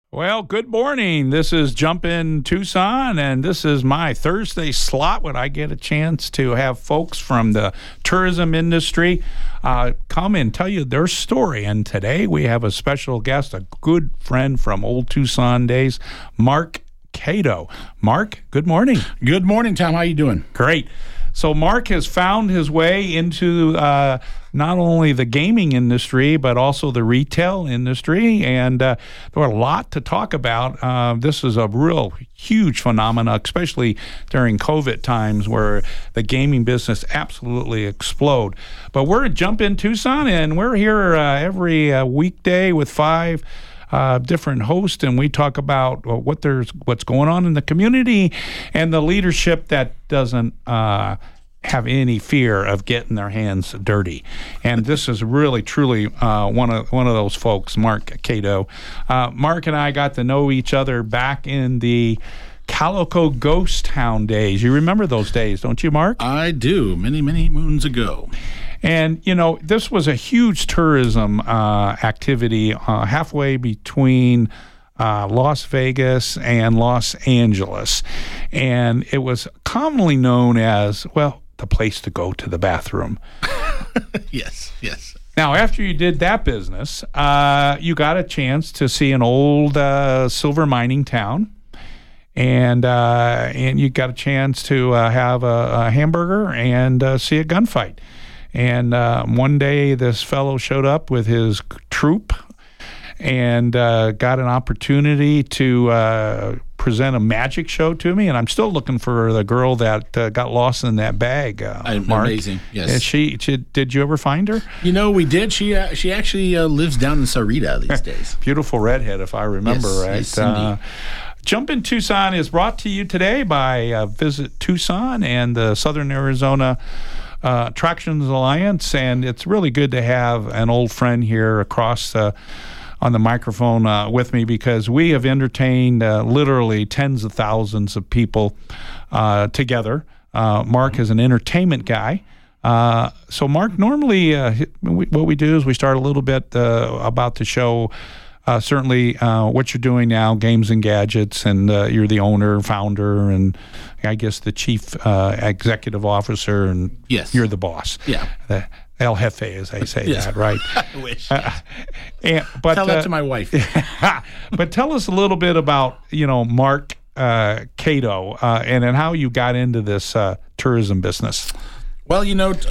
Well, good morning. This is Jump in Tucson, and this is my Thursday slot when I get a chance to have folks from the tourism industry come and tell you their story. And today we have a special guest, a good friend from old Tucson days, Mark Cato. Mark, good morning. Good morning, Tom. How you doing? Great. So Mark has found his way into not only the gaming industry, but also the retail industry, and there are a lot to talk about. This is a real huge phenomenon, especially during COVID times where the gaming business absolutely explode. But we're at Jump in Tucson, and we're here every weekday with five different hosts, and we talk about what's going on in the community and the leadership that doesn't have any fear of getting their hands dirty. And this is really, truly one of those folks, Mark Cato. Mark and I got to know each other back in the Calico Ghost Town days. You remember those days, don't you, Mark? I do. Many, many moons ago. And, you know, this was a huge tourism activity halfway between Las Vegas and Los Angeles. And it was commonly known as, well, the place to go to the bathroom. Yes. Now, after you did that business, you got a chance to see an old silver mining town. And you got a chance to have a hamburger and see a gunfight. And one day this fellow showed up with his troop and got an opportunity to present a magic show to me. And I'm still looking for the girl that got lost in that bag, Mark. Amazing, yes. And she, did you ever find her? You know, we did. She actually lives down in Sarita these days. Beautiful redhead, if I remember right. Yes, indeed. Jump in Tucson is brought to you today by Visit Tucson and the Southern Arizona Attractions Alliance, and it's really good to have an old friend here across on the microphone with me, because we have entertained literally tens of thousands of people together. Mark is an entertainment guy. So Mark, normally what we do is we start a little bit about the show. Certainly what you're doing now, Games and Gadgets, and you're the owner, founder, and I guess the chief executive officer, and yes, you're the boss. Yeah. El Jefe, as they say that, right? I wish. But tell that to my wife. But tell us a little bit about, Mark Cato and how you got into this tourism business. Well,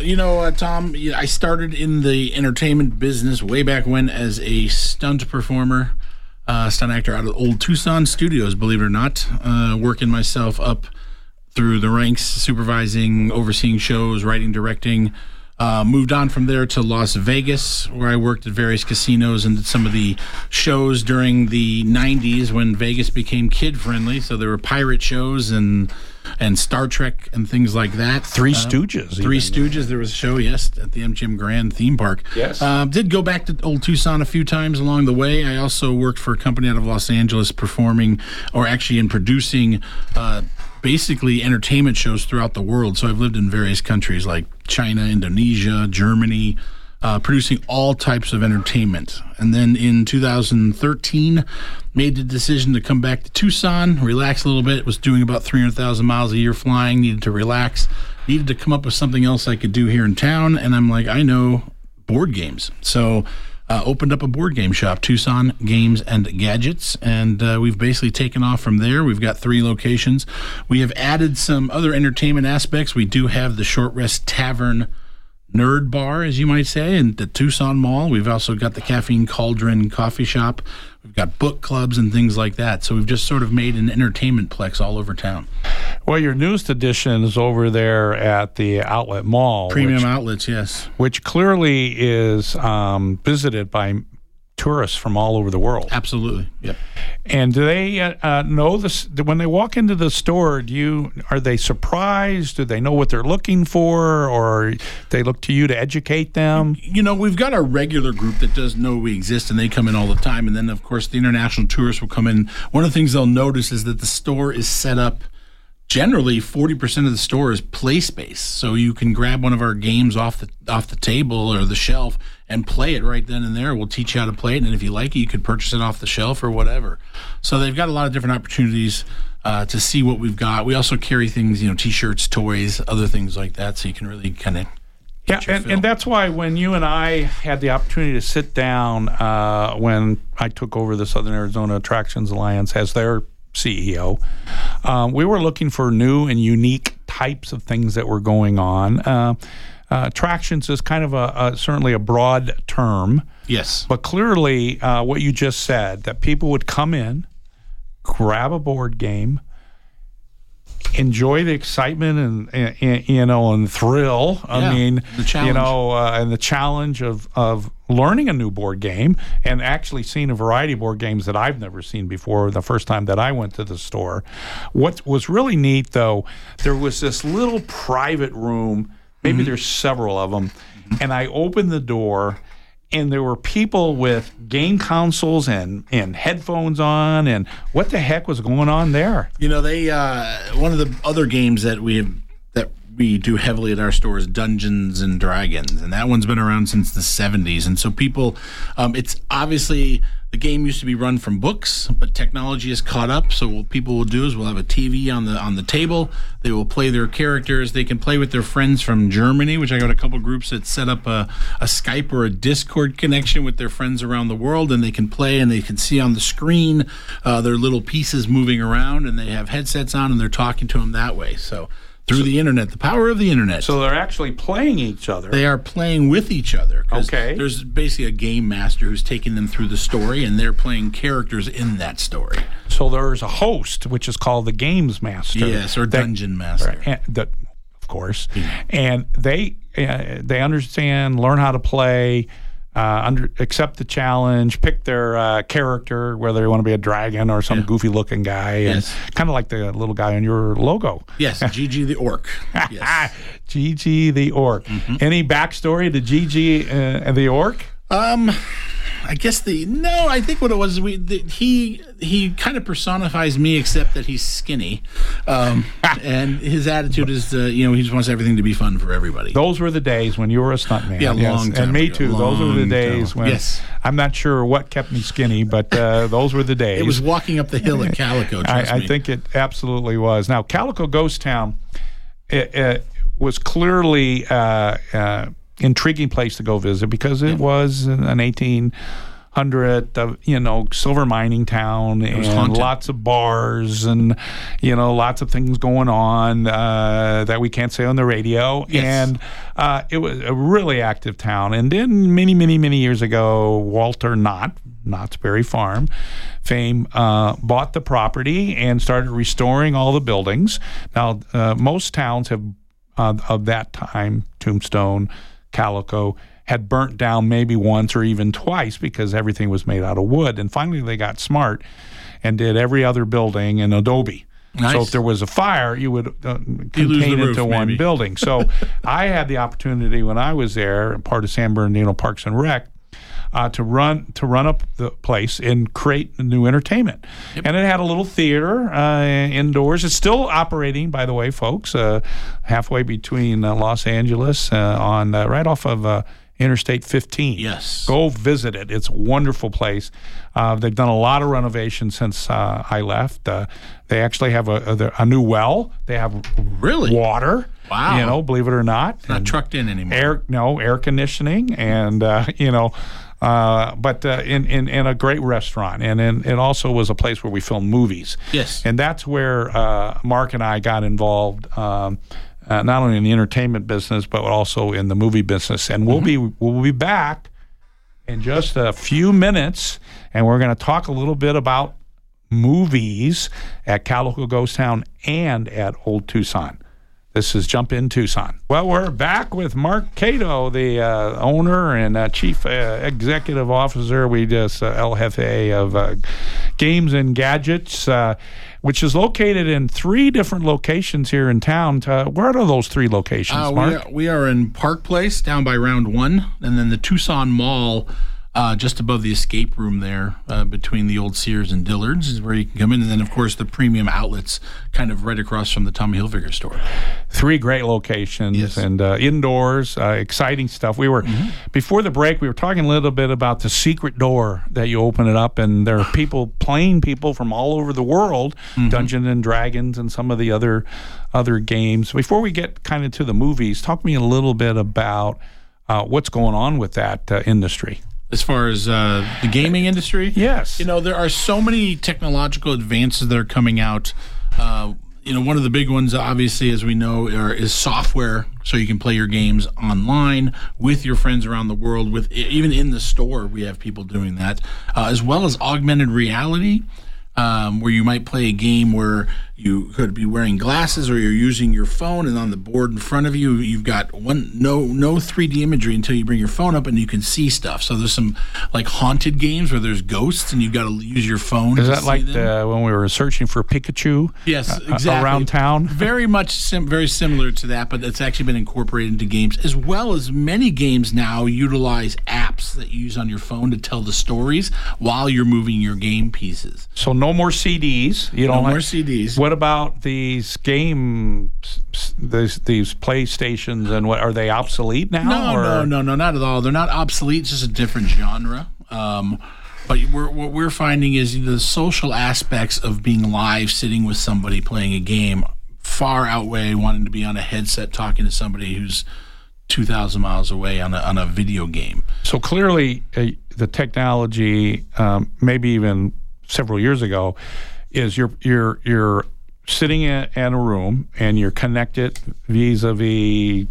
Tom, I started in the entertainment business way back when as a stunt performer, stunt actor out of Old Tucson Studios, believe it or not, working myself up through the ranks, supervising, overseeing shows, writing, directing. Moved on from there to Las Vegas, where I worked at various casinos and did some of the shows during the 90s when Vegas became kid-friendly. So there were pirate shows and Star Trek and things like that. Three Stooges. Three Stooges. There was a show, yes, at the MGM Grand theme park. Yes. Did go back to Old Tucson a few times along the way. I also worked for a company out of Los Angeles performing, or actually in producing, basically entertainment shows throughout the world. So I've lived in various countries like China, Indonesia, Germany, producing all types of entertainment. And then in 2013, made the decision to come back to Tucson, relax a little bit. Was doing about 300,000 miles a year flying, needed to relax, needed to come up with something else I could do here in town. And I'm like, I know board games. So opened up a board game shop, Tucson Games and Gadgets, and we've basically taken off from there. We've got 3 locations. We have added some other entertainment aspects. We do have the Short Rest Tavern Nerd Bar, as you might say, in the Tucson Mall. We've also got the Caffeine Cauldron Coffee Shop. We've got book clubs and things like that. So we've just sort of made an entertainment plex all over town. Well, your newest addition is over there at the Outlet Mall. Premium Outlets, yes. Which clearly is visited by tourists from all over the world. Absolutely, yep. And do they know this when they walk into the store? Are they surprised? Do they know what they're looking for, or they look to you to educate them? We've got our regular group that does know we exist, and they come in all the time. And then, of course, the international tourists will come in. One of the things they'll notice is that the store is set up Generally, 40% of the store is play space, so you can grab one of our games off the table or the shelf and play it right then and there. We'll teach you how to play it, and if you like it, you could purchase it off the shelf or whatever. So they've got a lot of different opportunities to see what we've got. We also carry things, T-shirts, toys, other things like that, so you can really kind of and that's why when you and I had the opportunity to sit down when I took over the Southern Arizona Attractions Alliance as their CEO, we were looking for new and unique types of things that were going on. Attractions is kind of certainly a broad term. Yes. But clearly what you just said, that people would come in, grab a board game, enjoy the excitement and thrill. The challenge. And the challenge of learning a new board game and actually seeing a variety of board games that I've never seen before the first time that I went to the store. What was really neat, though, there was this little private room. Maybe there's several of them. And I opened the door, and there were people with game consoles and headphones on, and what the heck was going on there? They one of the other games that we do heavily at our store is Dungeons and Dragons, and that one's been around since the 70s. And so people, it's obviously the game used to be run from books, but technology has caught up. So what people will do is we'll have a TV on the table. They will play their characters. They can play with their friends from Germany, which I got a couple groups that set up a Skype or a Discord connection with their friends around the world, and they can play and they can see on the screen their little pieces moving around, and they have headsets on and they're talking to them that way. So through the internet, the power of the internet. So they're actually playing each other. They are playing with each other. Okay. There's basically a game master who's taking them through the story, and they're playing characters in that story. So there's a host, which is called the Games Master. Yes, or Dungeon Master. Of course. Yeah. And they understand, learn how to play, accept the challenge, pick their character, whether they want to be a dragon or some goofy-looking guy, and kind of like the little guy on your logo. Yes, Gigi the Orc. Yes. Gigi the Orc. Any backstory to Gigi the Orc? I guess I think what it was, he kind of personifies me, except that he's skinny, and his attitude is, he just wants everything to be fun for everybody. Those were the days when you were a stuntman. Yeah, long time and me ago. too. Those were the days when I'm not sure what kept me skinny, but those were the days. It was walking up the hill at Calico. I think it absolutely was. Now, Calico Ghost Town, it was clearly intriguing place to go visit because it was an 1800 silver mining town, and lots of bars and lots of things going on that we can't say on the radio. And it was a really active town. And then many years ago, Walter Knott's Berry Farm fame bought the property and started restoring all the buildings. Now most towns have of that time, Tombstone, Calico, had burnt down maybe once or even twice because everything was made out of wood. And finally they got smart and did every other building in adobe. Nice. So if there was a fire, you would contain it to one building. So I had the opportunity when I was there, part of San Bernardino Parks and Rec, to run up the place and create new entertainment. Yep. And it had a little theater indoors. It's still operating, by the way, folks, halfway between Los Angeles on right off of Interstate 15. Yes. Go visit it. It's a wonderful place. They've done a lot of renovations since I left. They actually have a new well. They have water. Wow. Believe it or not. It's not trucked in anymore. Air conditioning, and but in a great restaurant, and it also was a place where we filmed movies. Yes. And that's where Mark and I got involved. Not only in the entertainment business, but also in the movie business. And we'll be back in just a few minutes, and we're going to talk a little bit about movies at Calico Ghost Town and at Old Tucson. This is Jump In Tucson. Well, we're back with Mark Cato, the owner and chief executive officer, El Jefe of Games and Gadgets, which is located in 3 different locations here in town. Where are those 3 locations, Mark? We are in Park Place down by Round 1, and then the Tucson Mall just above the escape room there, between the old Sears and Dillard's is where you can come in. And then, of course, the premium outlets kind of right across from the Tommy Hilfiger store. 3 great locations. Yes. And indoors, exciting stuff. We were, before the break, we were talking a little bit about the secret door that you open it up, and there are playing people from all over the world, Dungeons and Dragons and some of the other games. Before we get kind of to the movies, talk to me a little bit about what's going on with that industry. As far as the gaming industry? Yes. There are so many technological advances that are coming out. One of the big ones, obviously, as we know, is software, so you can play your games online with your friends around the world. Even in the store, we have people doing that, as well as augmented reality, where you might play a game where you could be wearing glasses or you're using your phone, and on the board in front of you, you've got no 3D imagery until you bring your phone up and you can see stuff. So there's some like haunted games where there's ghosts and you've got to use your phone. Is that like when we were searching for Pikachu? Yes, exactly. Around town? Very much very similar to that, but it's actually been incorporated into games, as well as many games now utilize apps that you use on your phone to tell the stories while you're moving your game pieces. So no more CDs. No more CDs. What about these games, these PlayStations, and what are they obsolete now? No, not at all. They're not obsolete. It's just a different genre. But what we're finding is the social aspects of being live, sitting with somebody playing a game, far outweigh wanting to be on a headset talking to somebody who's 2,000 miles away on a video game. So clearly, the technology, maybe even several years ago, is you're sitting in a room and you're connected vis-a-vis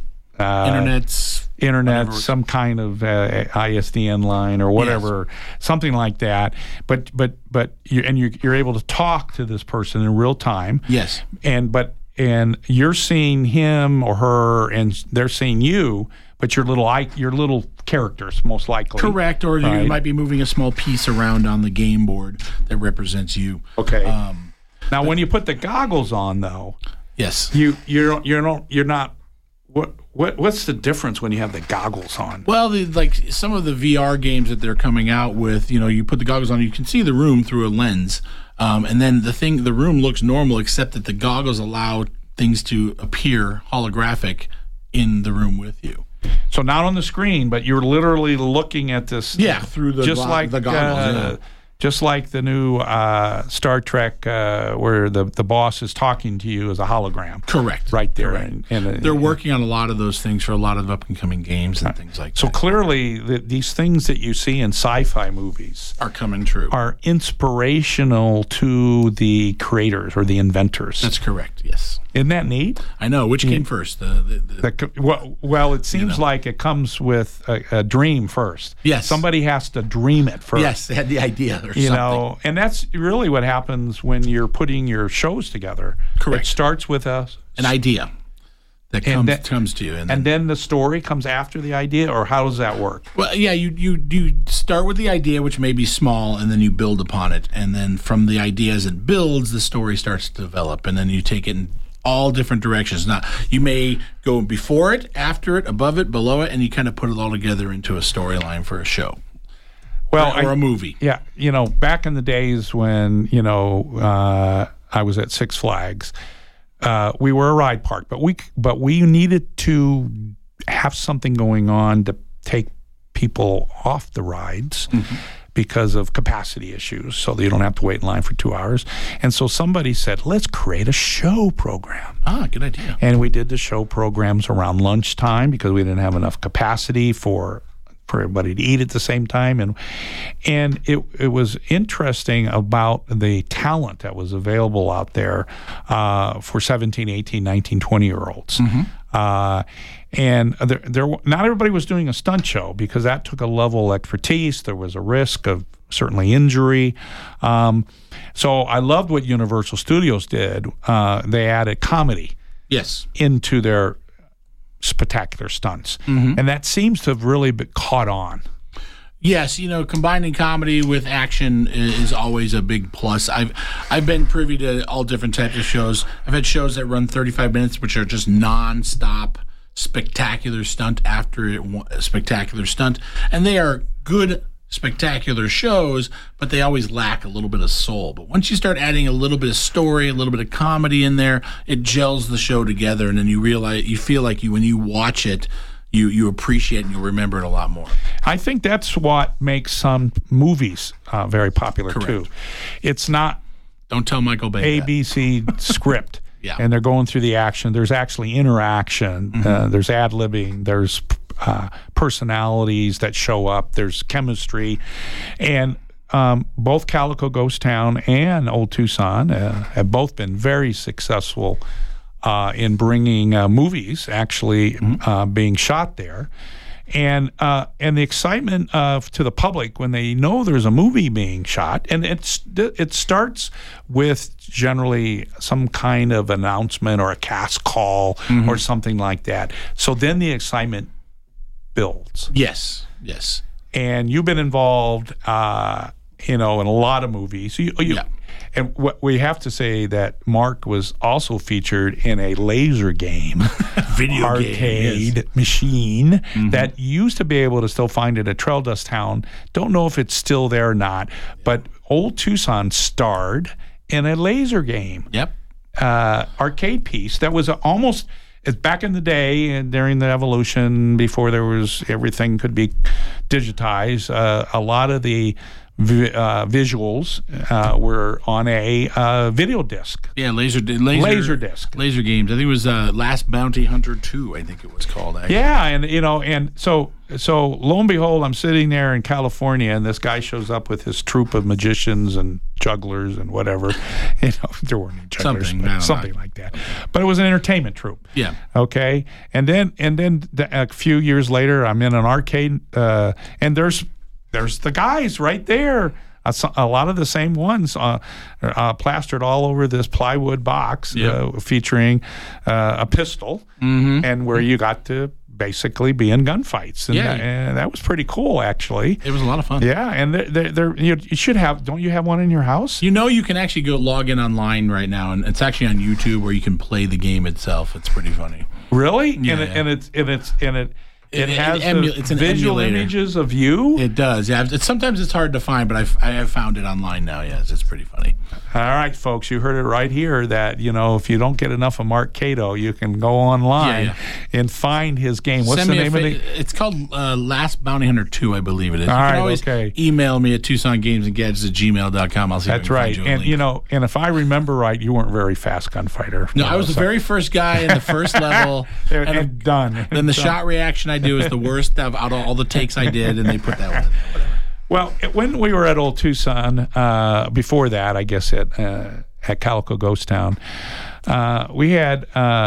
internet, some kind of ISDN line or whatever, something like that. But you're able to talk to this person in real time. Yes. And you're seeing him or her, and they're seeing you, but your little characters, most likely. Correct, or you might be moving a small piece around on the game board that represents you. Okay. Now, when you put the goggles on, though, yes, you're not. What's the difference when you have the goggles on? Well, some of the VR games that they're coming out with, you put the goggles on, you can see the room through a lens, and then the room looks normal, except that the goggles allow things to appear holographic in the room with you. So not on the screen, but you're literally looking at this. Yeah, through the goggles. Just like the new Star Trek, where the boss is talking to you as a hologram. Correct. Right there. Correct. And they're working on a lot of those things for a lot of up-and-coming games and things like that. So clearly, these things that you see in sci-fi movies are coming true. Are inspirational to the creators or the inventors. That's correct, yes. Isn't that neat? I know. Which came first? Well, it seems like it comes with a dream first. Yes. Somebody has to dream it first. Yes, they had the idea or something. And that's really what happens when you're putting your shows together. Correct. It starts with an idea that comes to you. And then the story comes after the idea, or how does that work? Well, yeah, you start with the idea, which may be small, and then you build upon it. And then from the idea as it builds, the story starts to develop, and then you take it in all different directions. Now, you may go before it, after it, above it, below it, and you kind of put it all together into a storyline for a show. Or a movie. Yeah. Back in the days when, I was at Six Flags, we were a ride park, but we needed to have something going on to take people off the rides. Mm-hmm. Because of capacity issues, so that you don't have to wait in line for 2 hours. And so somebody said, let's create a show program. Good idea. And we did the show programs around lunchtime because we didn't have enough capacity for everybody to eat at the same time. And it was interesting about the talent that was available out there for 17, 18, 19, 20-year-olds. Mm-hmm. And not everybody was doing a stunt show because that took a level of expertise. There was a risk of certainly injury. So I loved what Universal Studios did. They added comedy into their spectacular stunts. Mm-hmm. And that seems to have really been caught on. Yes, combining comedy with action is always a big plus. I've been privy to all different types of shows. I've had shows that run 35 minutes, which are just non-stop spectacular stunt after spectacular stunt, and they are good spectacular shows, but they always lack a little bit of soul. But once you start adding a little bit of story, a little bit of comedy in there, it gels the show together, and then you feel like when you watch it, you appreciate it and you remember it a lot more. I think that's what makes some movies very popular too. It's not don't tell Michael Bay ABC script. Yeah. And they're going through the action. There's actually interaction. There's ad-libbing. There's personalities that show up. There's chemistry. And both Calico Ghost Town and Old Tucson have both been very successful in bringing movies actually being shot there. And the excitement to the public when they know there's a movie being shot, and it starts with generally some kind of announcement or a cast call or something like that. So then the excitement builds. Yes. And you've been involved, in a lot of movies. And what we have to say that Mark was also featured in a laser game, arcade machine that you used to be able to still find it at Trail Dust Town. Don't know if it's still there or not, but Old Tucson starred in a laser game. Arcade piece that was it's back in the day and during the evolution before everything could be digitized. A lot of the visuals were on a video disc. Yeah, laser disc. Laser games. I think it was Last Bounty Hunter 2, I think it was called. Actually. Yeah, and so lo and behold, I'm sitting there in California, and this guy shows up with his troupe of magicians and jugglers and whatever. There weren't any jugglers, something like that. But it was an entertainment troupe. Yeah. Okay. And then a few years later, I'm in an arcade, and there's the guys right there. A lot of the same ones plastered all over this plywood box featuring a pistol and where you got to basically be in gunfights. And that was pretty cool, actually. It was a lot of fun. Yeah, and you should have, don't you have one in your house? You can actually go log in online right now, and it's actually on YouTube where you can play the game itself. It's pretty funny. Really? Yeah. It has it's an visual emulator. Images of you? It does, yeah. Sometimes it's hard to find, but I have found it online now, yes. It's pretty funny. All right, folks, you heard it right here that, if you don't get enough of Mark Cato, you can go online and find his game. What's the name of it? It's called Last Bounty Hunter 2, I believe it is. All you right, can always email me at TucsonGamesAndGadgets@gmail.com. I'll see That's right. Find you a link. And if I remember right, you weren't a very fast gunfighter. No, I was the very first guy in the first level. and done. Then the shot reaction I do is the worst out of all the takes I did, and they put that one in there. Whatever. Well, when we were at Old Tucson, before that, I guess at Calico Ghost Town, we had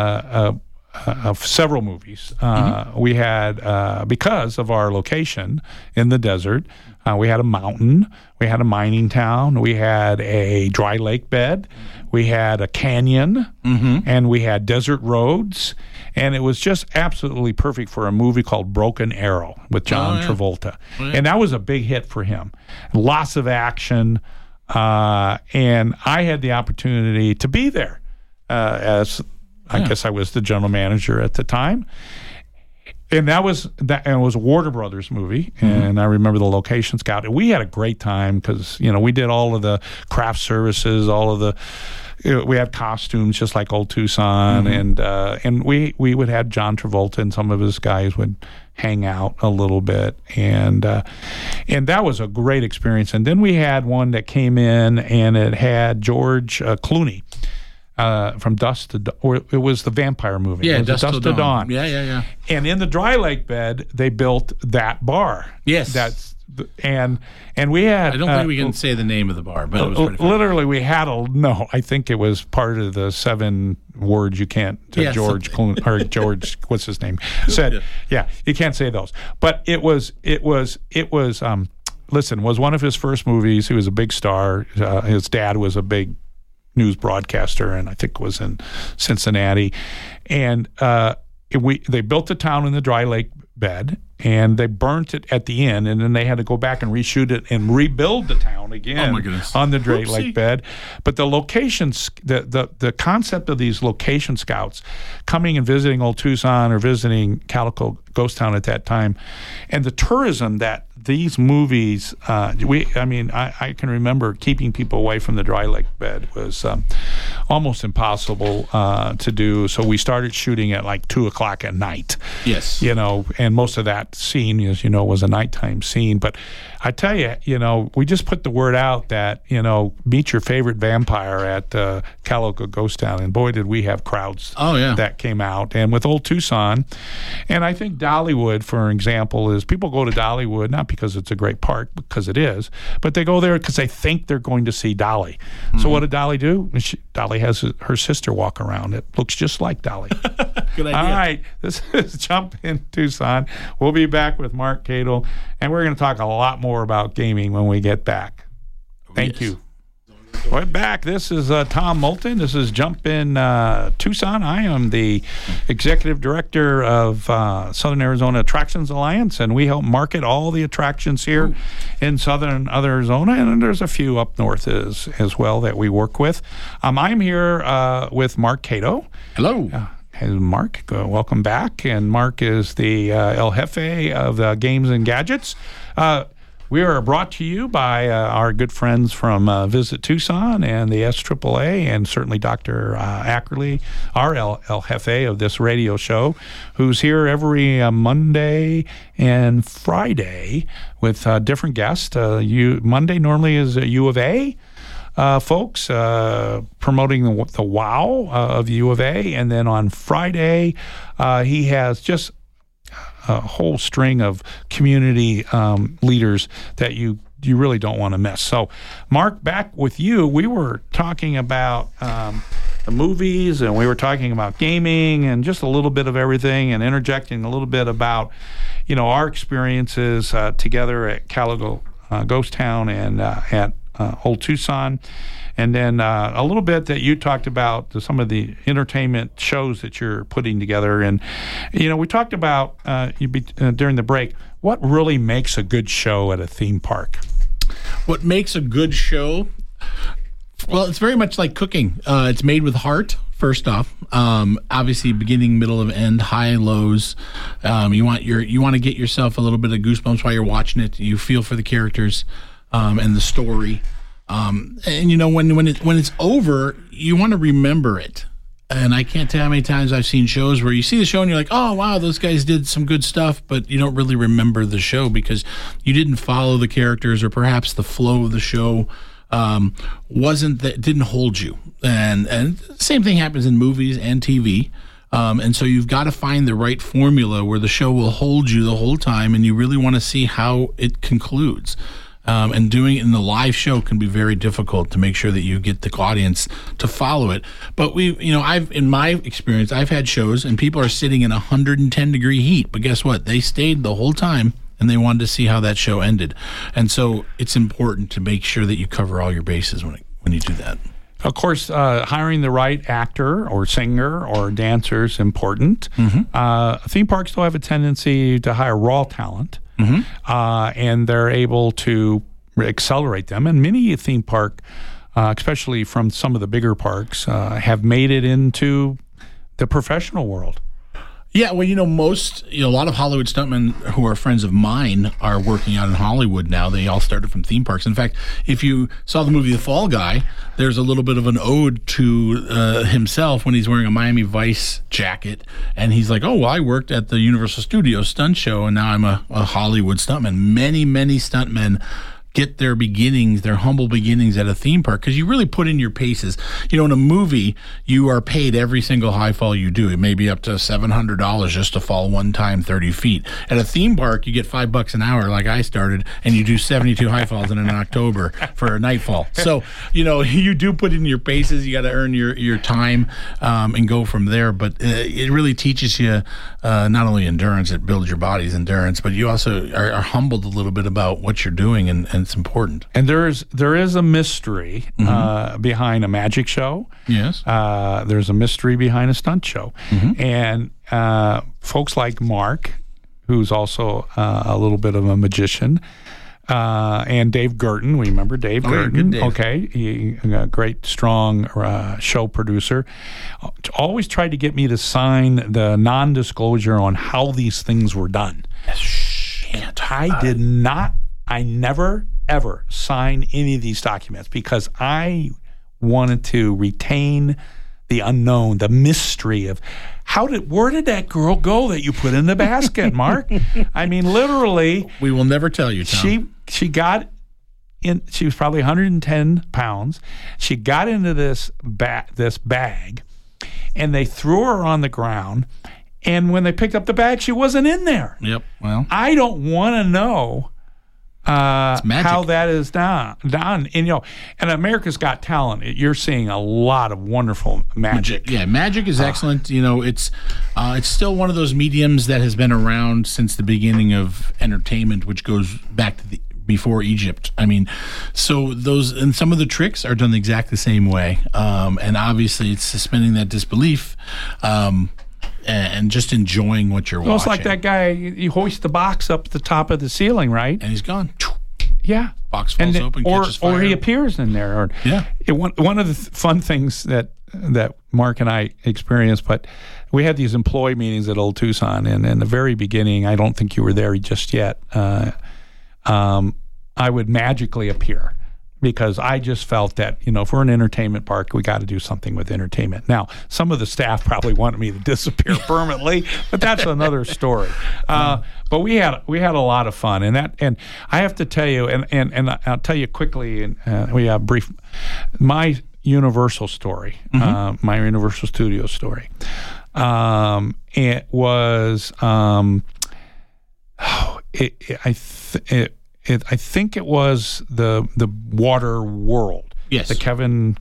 several movies. We had, because of our location in the desert, we had a mountain, we had a mining town, we had a dry lake bed, we had a canyon, and we had desert roads. And it was just absolutely perfect for a movie called Broken Arrow with John Travolta. And that was a big hit for him. Lots of action. And I had the opportunity to be there as I guess I was the general manager at the time. And it was a Warner Brothers movie, and I remember the location scout. And we had a great time because, we did all of the craft services, all of the we had costumes just like Old Tucson, and we would have John Travolta and some of his guys would hang out a little bit, and that was a great experience. And then we had one that came in, and it had George Clooney from Dusk to Dawn, or it was the vampire movie. Yeah, Dusk to Dawn. Yeah. And in the dry lake bed, they built that bar. Yes. And we had. I don't think we can say the name of the bar, but it was pretty fun. Literally, we had I think it was part of the 7 words you can't. George Clooney, or George, what's his name? Said, you can't say those. But it was. Listen, was one of his first movies. He was a big star. His dad was a big news broadcaster, and I think was in Cincinnati. And they built the town in the dry lake bed, and they burnt it at the end, and then they had to go back and reshoot it and rebuild the town again on the dry lake bed. But the locations, the concept of these location scouts coming and visiting Old Tucson or visiting Calico Ghost Town at that time, and the tourism that these movies, I can remember keeping people away from the dry lake bed was almost impossible to do. So we started shooting at like 2:00 at night. Yes. And most of that scene, as you know, was a nighttime scene. But I tell you, we just put the word out that, meet your favorite vampire at Calico Ghost Town. And boy, did we have crowds that came out. And with Old Tucson, and I think Dollywood, for example, is people go to Dollywood not because it's a great park, because it is, but they go there because they think they're going to see Dolly. Mm-hmm. So what did Dolly do? Dolly has her sister walk around. It looks just like Dolly. Good idea. All right, this is Jump in Tucson. We'll be back with Mark Cadle, and we're going to talk a lot more about gaming when we get back. Thank you. We're back. This is Tom Moulton. This is Jump in Tucson. I am the executive director of Southern Arizona Attractions Alliance, and we help market all the attractions here in Southern Arizona, and there's a few up north as well that we work with. I'm here with Mark Cadle. Hello. Mark, welcome back. And Mark is the El Jefe of Games and Gadgets. We are brought to you by our good friends from Visit Tucson and the SAAA, and certainly Dr. Ackerley, our El Jefe of this radio show, who's here every Monday and Friday with different guests. Monday normally is a U of A folks promoting the WOW of U of A, and then on Friday he has just a whole string of community leaders that you really don't want to miss. So, Mark, back with you. We were talking about the movies, and we were talking about gaming, and just a little bit of everything, and interjecting a little bit about, our experiences together at Calico Ghost Town and at Old Tucson. And then a little bit that you talked about some of the entertainment shows that you're putting together. And, we talked about during the break, what really makes a good show at a theme park? What makes a good show? Well, it's very much like cooking. It's made with heart, first off. Obviously, beginning, middle, and end, high and lows. You want to get yourself a little bit of goosebumps while you're watching it. You feel for the characters and the story. And when it's over, you want to remember it. And I can't tell you how many times I've seen shows where you see the show and you're like, oh, wow, those guys did some good stuff, but you don't really remember the show because you didn't follow the characters, or perhaps the flow of the show didn't hold you. And the same thing happens in movies and TV. And so you've got to find the right formula where the show will hold you the whole time, and you really want to see how it concludes. And doing it in the live show can be very difficult to make sure that you get the audience to follow it. But in my experience, I've had shows and people are sitting in 110-degree heat, but guess what? They stayed the whole time and they wanted to see how that show ended. And so it's important to make sure that you cover all your bases when you do that. Of course, hiring the right actor or singer or dancer is important. Mm-hmm. Theme parks still have a tendency to hire raw talent. Mm-hmm. And they're able to accelerate them. And many theme park, especially from some of the bigger parks, have made it into the professional world. Yeah, well, a lot of Hollywood stuntmen who are friends of mine are working out in Hollywood now. They all started from theme parks. In fact, if you saw the movie The Fall Guy, there's a little bit of an ode to himself when he's wearing a Miami Vice jacket. And he's like, oh, well, I worked at the Universal Studios stunt show, and now I'm a Hollywood stuntman. Many, many stuntmen get their humble beginnings at a theme park, because you really put in your paces. In a movie, you are paid every single high fall you do. It may be up to $700 just to fall one time 30 feet. At a theme park, you get $5 an hour, like I started, and you do 72 high falls in October for a nightfall. So, you do put in your paces. You got to earn your time and go from there. But it really teaches you not only endurance, it builds your body's endurance, but you also are humbled a little bit about what you're doing, and it's important. And there is a mystery behind a magic show. Yes. There's a mystery behind a stunt show. Mm-hmm. And folks like Mark, who's also a little bit of a magician, and Dave Gurton. We remember Dave Gurton. Good Dave. Okay, he, a great, strong show producer. Always tried to get me to sign the non-disclosure on how these things were done. And I never, ever signed any of these documents because I wanted to retain the unknown, the mystery of where did that girl go that you put in the basket, Mark? I mean, literally. We will never tell you, Tom. She got in. She was probably 110 pounds. She got into this bag, and they threw her on the ground. And when they picked up the bag, she wasn't in there. Yep. Well, I don't want to know how that is done. And and America's Got Talent, you're seeing a lot of wonderful magic. Yeah, magic is excellent. It's still one of those mediums that has been around since the beginning of entertainment, which goes back to before Egypt. I mean, so some of the tricks are done the exact the same way. And obviously, it's suspending that disbelief. And just enjoying what you're watching. It's like that guy, you hoist the box up at the top of the ceiling, right? And he's gone. Yeah. Box falls open, catches fire. Or he appears in there. One of the fun things that Mark and I experienced, but we had these employee meetings at Old Tucson, and in the very beginning, I don't think you were there just yet, I would magically appear. Because I just felt that, if we're an entertainment park, we got to do something with entertainment. Now, some of the staff probably wanted me to disappear permanently, but that's another story. But we had a lot of fun, and I have to tell you, and I'll tell you quickly, and we have brief, my Universal story, my Universal Studios story. It was, I think it was the Water World. Yes. The Kevin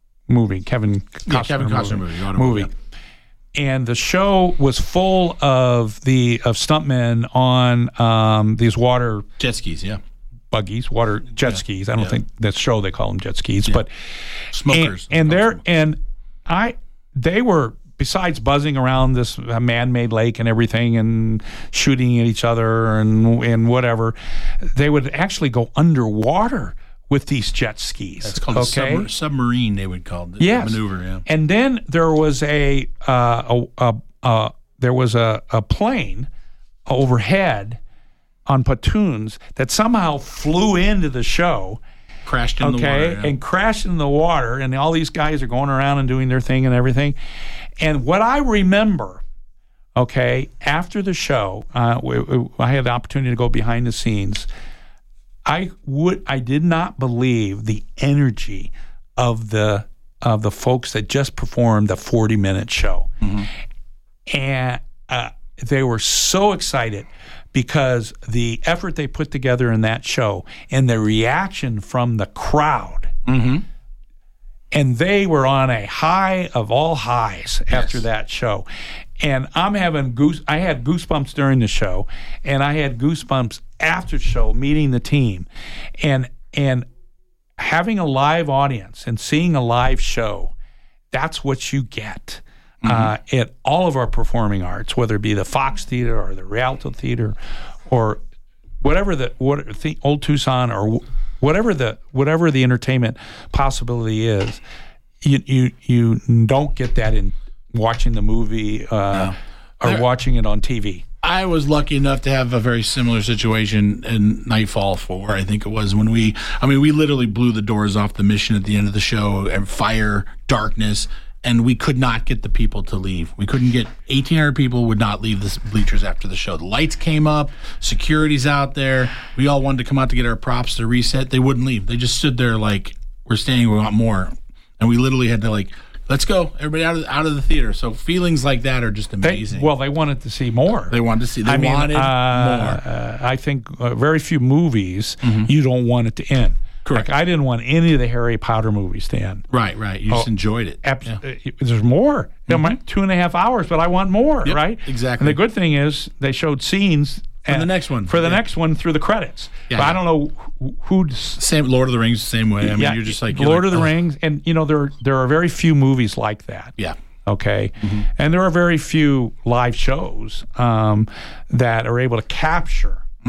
Costner movie. Yeah. And the show was full of stuntmen on these water jet skis, buggies, water jet skis. I don't think that show they call them jet skis, but smokers. They were, besides buzzing around this man-made lake and everything and shooting at each other and whatever, they would actually go underwater with these jet skis. That's called a submarine, they would call it. Yes. Maneuver, yeah. And then there was a plane overhead on pontoons that somehow flew into the show. Crashed in the water. Yeah. And crashed in the water, and all these guys are going around and doing their thing and everything. And what I remember, after the show, I had the opportunity to go behind the scenes. I did not believe the energy of the folks that just performed the 40-minute show, and they were so excited because the effort they put together in that show and the reaction from the crowd. And they were on a high of all highs after that show. And I had goosebumps during the show, and I had goosebumps after the show meeting the team. And having a live audience and seeing a live show, that's what you get at all of our performing arts, whether it be the Fox Theater or the Rialto Theater or whatever the Old Tucson or whatever the entertainment possibility is. You don't get that in watching the movie or watching it on TV. I was lucky enough to have a very similar situation in Nightfall 4, I think it was, when we literally blew the doors off the Mission at the end of the show, and fire, darkness, and we could not get the people to leave. We couldn't get 1,800 people would not leave the bleachers after the show. The lights came up, security's out there. We all wanted to come out to get our props to reset. They wouldn't leave. They just stood there like, we're staying, we want more. And we literally had to let's go, everybody out of the theater. So feelings like that are just amazing. They wanted to see more. They wanted to see. They wanted more. I think very few movies you don't want it to end. Correct. Like I didn't want any of the Harry Potter movies to end. Right. You just enjoyed it. There's more. 2.5 hours, but I want more. Yep, right. Exactly. And the good thing is they showed scenes. For the next one. For the next one through the credits. Yeah, but I don't know who's... Same Lord of the Rings, same way. I mean, you're just like... Lord of the Rings, and there are very few movies like that. Yeah. Okay? And there are very few live shows that are able to capture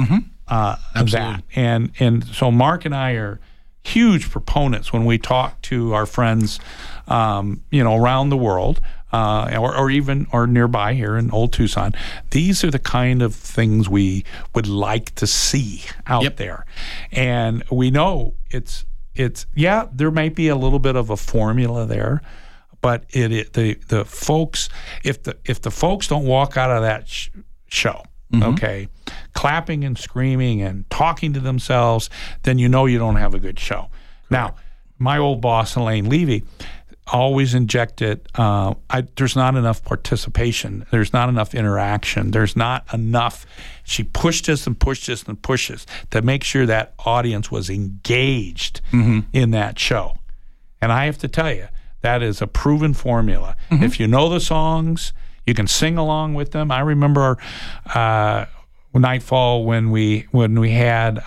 that. And so Mark and I are huge proponents when we talk to our friends, around the world, or nearby here in Old Tucson. These are the kind of things we would like to see out there. And we know it's there might be a little bit of a formula there, but the folks, if the folks don't walk out of that show, okay, clapping and screaming and talking to themselves, then you don't have a good show. Correct. Now, my old boss, Elaine Levy, always injected, there's not enough participation. There's not enough interaction. There's not enough. She pushed us and pushed us and pushed us to make sure that audience was engaged in that show. And I have to tell you, that is a proven formula. If you know the songs, you can sing along with them. I remember Nightfall when we had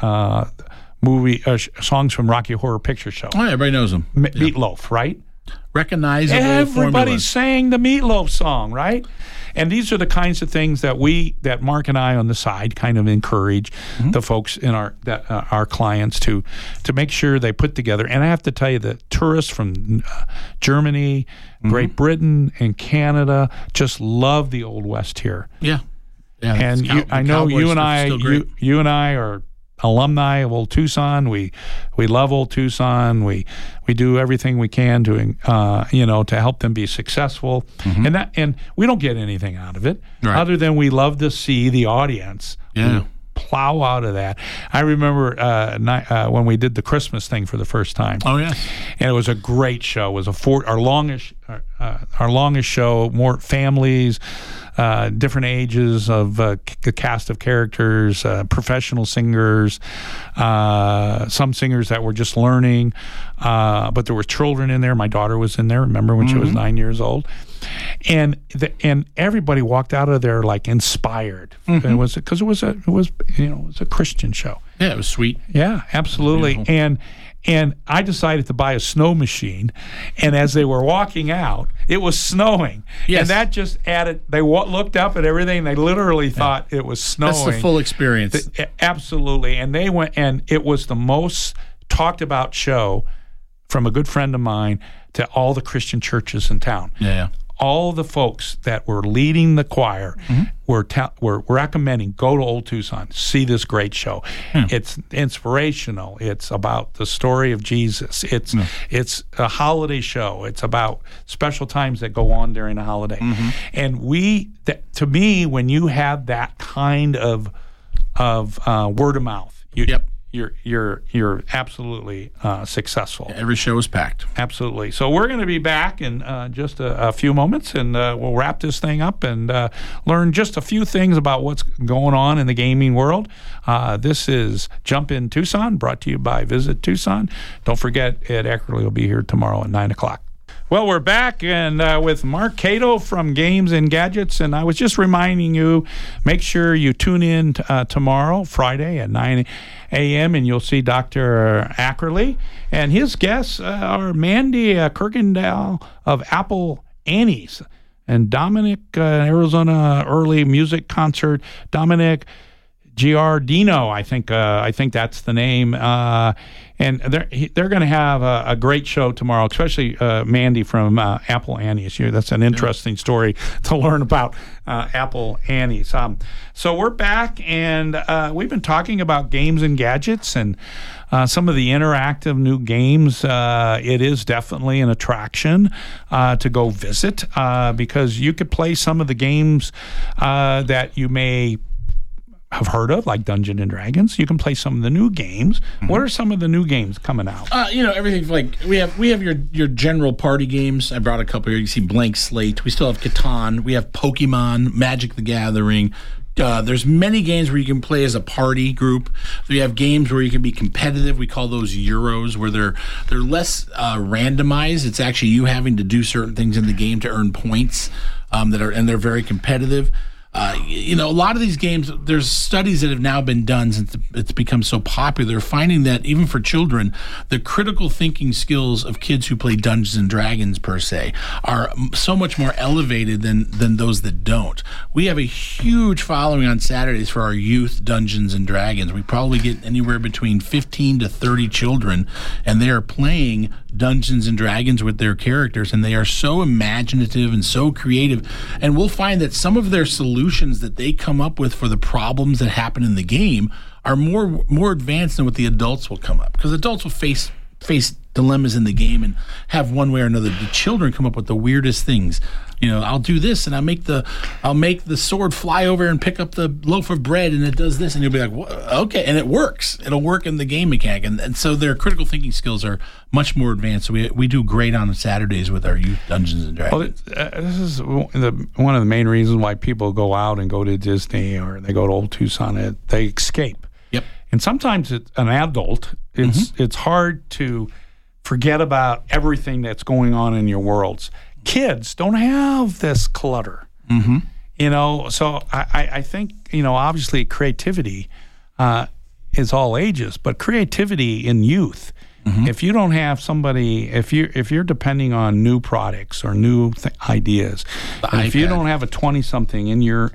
songs from Rocky Horror Picture Show. Oh, everybody knows them. Meatloaf, right? Recognizable. Everybody sang the Meatloaf song, right? And these are the kinds of things that Mark and I on the side kind of encourage the folks in our clients to make sure they put together. And I have to tell you that tourists from Germany, Great Britain, and Canada just love the Old West here. Yeah. And I know you and I are alumni of Old Tucson. We love Old Tucson. We do everything we can to help them be successful. And we don't get anything out of it other than we love to see the audience plow out of that. I remember when we did the Christmas thing for the first time. Oh yeah, and it was a great show. It was our longest show. More families. Different ages of the cast of characters, professional singers, some singers that were just learning, but there were children in there. My daughter was in there, remember, when she was 9 years old. And everybody walked out of there like inspired. And it was because it was a Christian show. Yeah, it was sweet. Yeah, absolutely. And I decided to buy a snow machine, and as they were walking out, it was snowing. Yes. And that just added, they looked up at everything, they literally thought it was snowing. That's the full experience. Absolutely. And they went, and it was the most talked about show from a good friend of mine to all the Christian churches in town. Yeah. All the folks that were leading the choir were recommending, go to Old Tucson, see this great show. It's inspirational. It's about the story of Jesus. It's a holiday show. It's about special times that go on during the holiday. And to me, when you have that kind of word of mouth, you're absolutely successful. Yeah, every show is packed. Absolutely. So we're going to be back in just a few moments, and we'll wrap this thing up and learn just a few things about what's going on in the gaming world. This is Jump in Tucson, brought to you by Visit Tucson. Don't forget, Ed Eckerly will be here tomorrow at 9 o'clock. Well, we're back and with Mark Cato from Games and Gadgets, and I was just reminding you, make sure you tune in tomorrow, Friday at 9 a.m., and you'll see Dr. Ackerley, and his guests are Mandy Kirkendall of Apple Annie's and Dominic Arizona Early Music Concert. Dominic Giardino, I think that's the name, and they're going to have a great show tomorrow, especially Mandy from Apple Annie's. That's an interesting story to learn about Apple Annie's. So we're back, and we've been talking about games and gadgets and some of the interactive new games. It is definitely an attraction to go visit because you could play some of the games that you may have heard of, like Dungeons and Dragons. You can play some of the new games. What are some of the new games coming out? Everything like we have your general party games. I brought a couple here. You see Blank Slate. We still have Catan. We have Pokemon, Magic the Gathering. There's many games where you can play as a party group. So you have games where you can be competitive. We call those Euros, where they're less randomized. It's actually you having to do certain things in the game to earn points and they're very competitive. A lot of these games, there's studies that have now been done since it's become so popular. They're finding that even for children, the critical thinking skills of kids who play Dungeons and Dragons per se are so much more elevated than those that don't. We have a huge following on Saturdays for our youth Dungeons and Dragons. We probably get anywhere between 15 to 30 children, and they are playing Dungeons and Dragons with their characters, and they are so imaginative and so creative. And we'll find that some of their solutions that they come up with for the problems that happen in the game are more advanced than what the adults will come up, because adults will face dilemmas in the game and have one way or another. The children come up with the weirdest things. I'll do this, and I'll make the sword fly over and pick up the loaf of bread, and it does this, and you'll be like, okay, and it works. It'll work in the game mechanic, and so their critical thinking skills are much more advanced. So we do great on Saturdays with our youth Dungeons and Dragons. Well, this is one of the main reasons why people go out and go to Disney or they go to Old Tucson. They escape. Yep. And sometimes an adult, it's hard to forget about everything that's going on in your worlds. Kids don't have this clutter, so I think, obviously creativity is all ages, but creativity in youth, if you don't have somebody, if you're depending on new products or new ideas, if you don't have a 20-something in your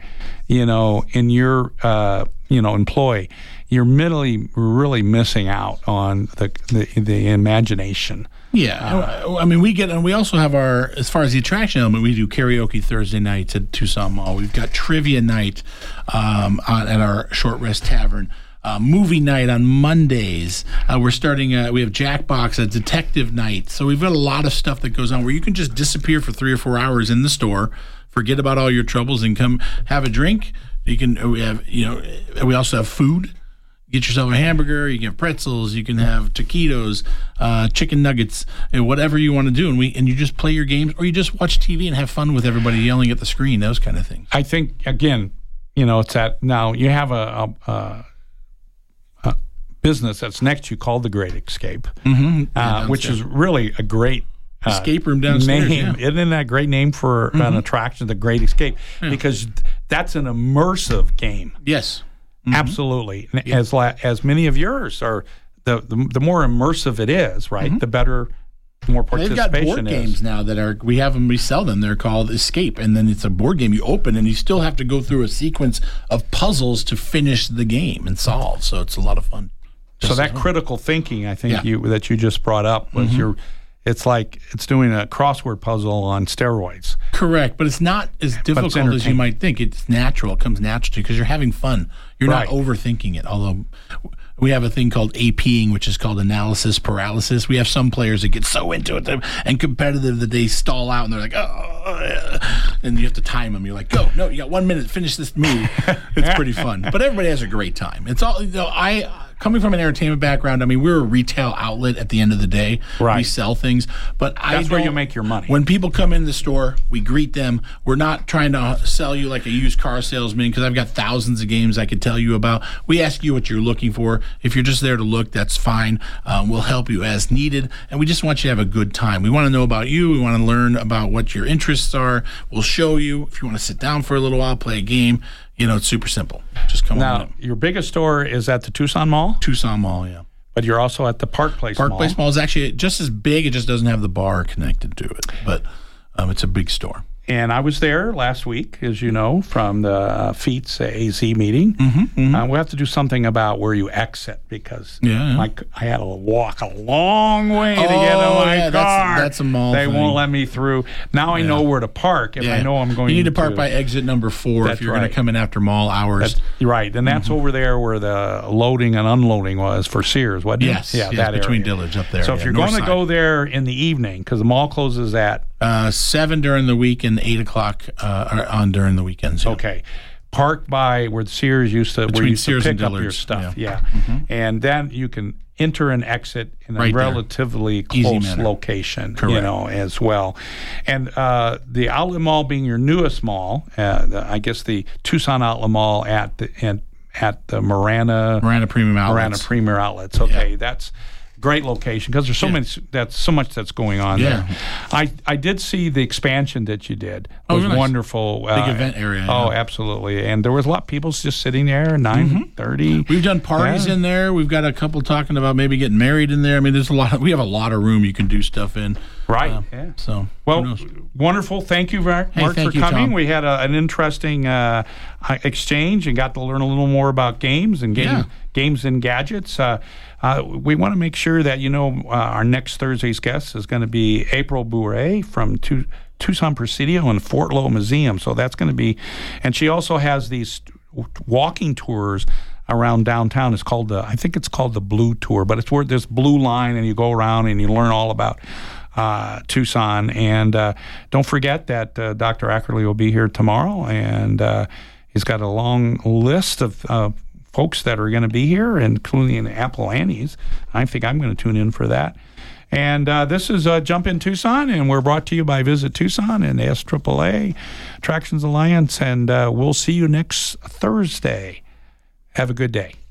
employee, you're really missing out on the imagination. Yeah, we also have as far as the attraction element, we do karaoke Thursday nights at Tucson Mall. We've got trivia night at our Short Rest Tavern. Movie night on Mondays. We're starting. We have Jackbox, a detective night. So we've got a lot of stuff that goes on where you can just disappear for 3 or 4 hours in the store, forget about all your troubles, and come have a drink. You can. We also have food. Get yourself a hamburger. You can have pretzels. You can have taquitos, chicken nuggets, and whatever you want to do. And you just play your games, or you just watch TV and have fun with everybody yelling at the screen. Those kind of things. I think again, it's that now you have a business that's next to you called The Great Escape, which is really a great escape room downstairs. Name. Yeah. Isn't that a great name for an attraction, The Great Escape? Yeah. Because that's an immersive game. Yes. Absolutely. Yeah. As many of yours are, the more immersive it is, right? The better, the more participation. They've got board games now that we sell them. They're called Escape, and then it's a board game you open, and you still have to go through a sequence of puzzles to finish the game and solve. So it's a lot of fun. So that critical thinking, I think that you just brought up was it's like it's doing a crossword puzzle on steroids. Correct, but it's not as difficult as you might think. It's natural. It comes naturally because you're having fun. You're not overthinking it. Although we have a thing called APing, which is called analysis paralysis. We have some players that get so into it and competitive that they stall out and they're like, oh, and you have to time them. You're like, go, no, you got 1 minute, finish this move. It's pretty fun, but everybody has a great time. It's all, coming from an entertainment background, we're a retail outlet at the end of the day. Right. We sell things, but that's where you make your money. When people come in the store, we greet them. We're not trying to sell you like a used car salesman, because I've got thousands of games I could tell you about. We ask you what you're looking for. If you're just there to look, that's fine. We'll help you as needed, and we just want you to have a good time. We want to know about you. We want to learn about what your interests are. We'll show you. If you want to sit down for a little while, play a game, it's super simple. Just come on in. Now, your biggest store is at the Tucson Mall? Tucson Mall, yeah. But you're also at the Park Place Mall. Park Place Mall is actually just as big. It just doesn't have the bar connected to it. But it's a big store. And I was there last week, as you know, from the FEATS AZ meeting. We have to do something about where you exit, because I had to walk a long way to get in my car. That's a mall They thing. won't let me through. Now I know where to park if I know I'm going to. You need to park by exit number 4 if you're going to come in after mall hours. Right, and that's over there where the loading and unloading was for Sears, wasn't it? Yes, that between Dillage up there. So if you're going to go there in the evening, because the mall closes at 7 during the week and 8 o'clock on during the weekends. Yeah. Okay. Park by where the Sears used to, Between where you Sears used to pick and up your Dillard's, stuff. And then you can enter and exit in a Right relatively close location, as well. And the outlet mall being your newest mall, I guess the Tucson Outlet Mall at the Marana Premium Outlets. Marana Premier Outlets. Okay, that's great location because there's so much that's going on there. I did see the expansion that you did. It was nice. Wonderful. Big event area. Oh, absolutely. And there was a lot of people just sitting there, 9:30. We've done parties in there. We've got a couple talking about maybe getting married in there. I mean, we have a lot of room you can do stuff in. Right. So, well, wonderful. Thank you, Mark, for coming. Tom. We had an interesting exchange and got to learn a little more about games and games and gadgets. We want to make sure that our next Thursday's guest is going to be April Bourret from Tucson Presidio and Fort Lowe Museum. So that's going to be, and she also has these walking tours around downtown. I think it's called the Blue Tour, but it's where this blue line and you go around and you learn all about Tucson. And don't forget that Dr. Ackerley will be here tomorrow, and he's got a long list of folks that are going to be here, including Apple Annie's. I think I'm going to tune in for that. And this is Jump in Tucson, and we're brought to you by Visit Tucson and the SAAA Attractions Alliance, and we'll see you next Thursday. Have a good day.